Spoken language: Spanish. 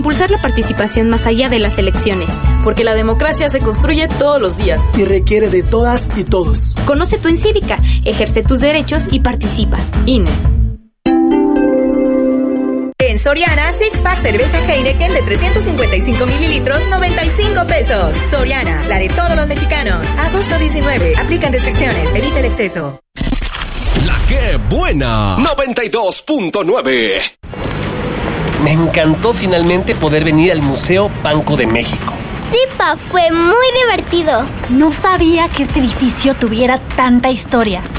Impulsar la participación más allá de las elecciones. Porque la democracia se construye todos los días. Y requiere de todas y todos. Conoce tu Encívica, ejerce tus derechos y participa. INE. En Soriana, Six Pack cerveza Heineken de 355 mililitros, 95 pesos. Soriana, la de todos los mexicanos. Agosto 19. Aplican restricciones. Evita el exceso. La que buena. 92.9. Me encantó finalmente poder venir al Museo Banco de México. Sí, Pa, fue muy divertido. No sabía que este edificio tuviera tanta historia.